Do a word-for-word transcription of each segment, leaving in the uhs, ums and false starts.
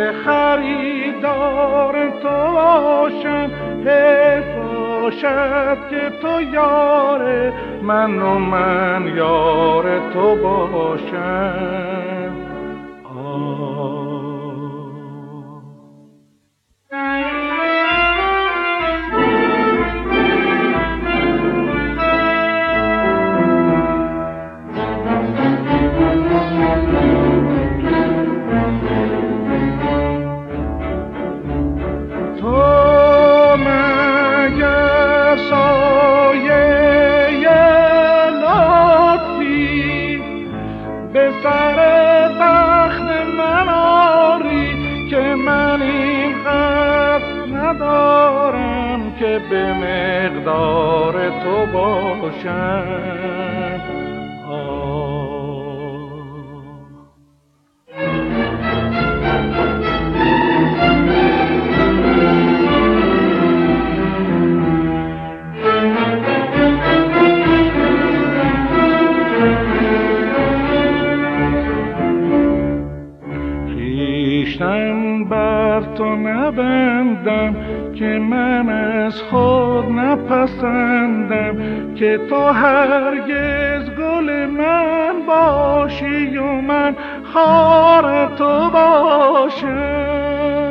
خریدار تو باشم، حیف باشد که تو یار من و من یار تو باشم. آه که به مقدار تو باشم. خویشتن بر تو نبندم که من از خود نپسندم، که تو هرگز گل من باشی و من خار تو باشم.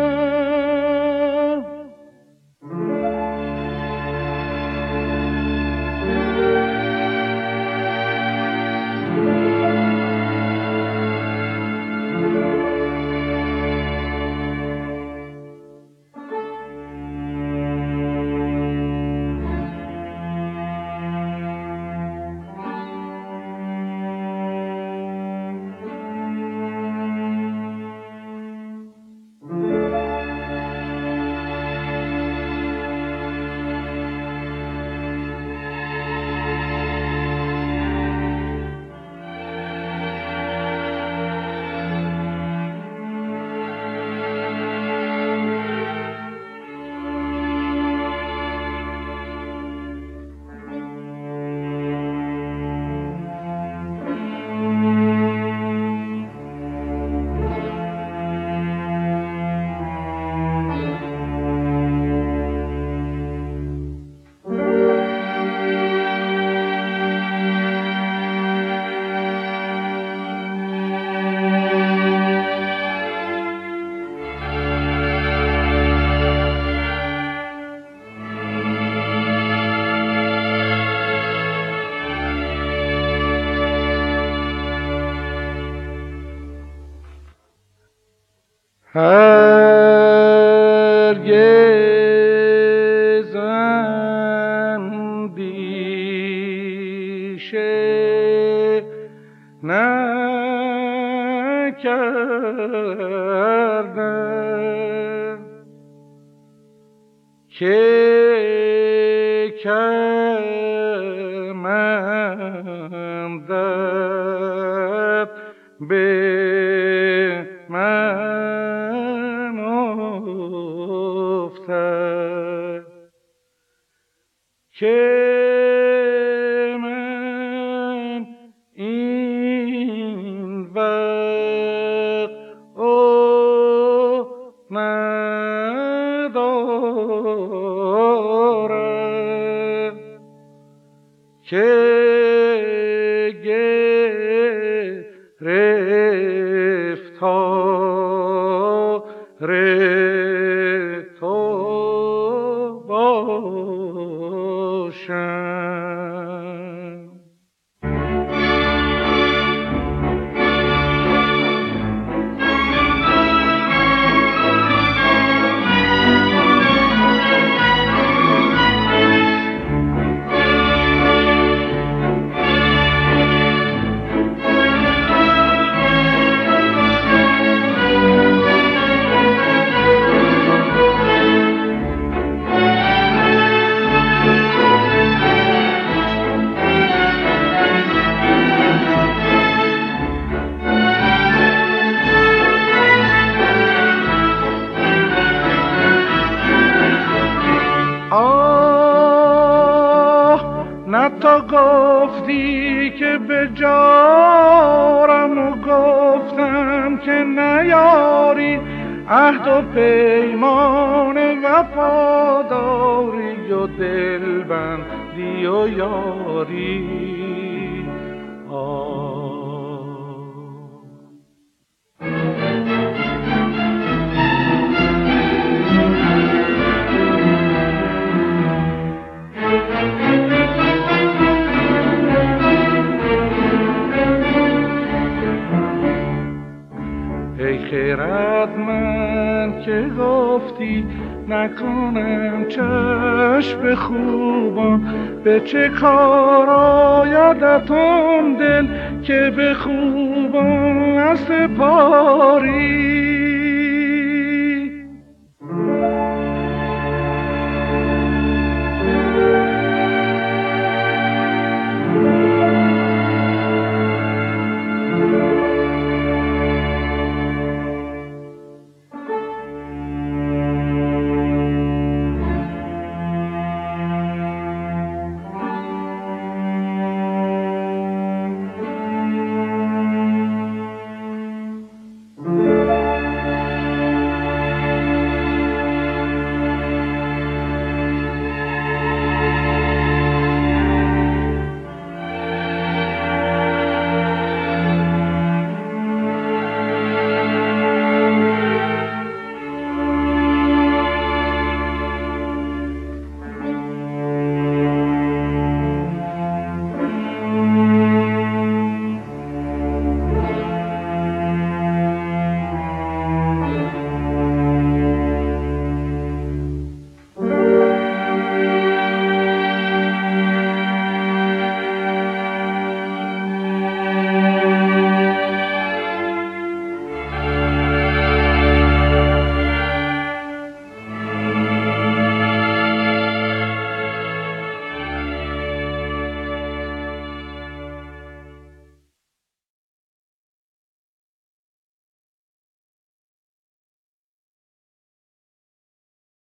هرگز اندیشه نکردم که کمندت به من افتد، که من این وقت او ندارم، که تو گفتی که به جارم و گفتم که نیاری، عهد و پیمان وفاداری و دلبندی و یاری. آه ای خیرتمند که گفتی نکنم چشم خوبان، به چه کار آیدت آن دل که به خوبان سپاری.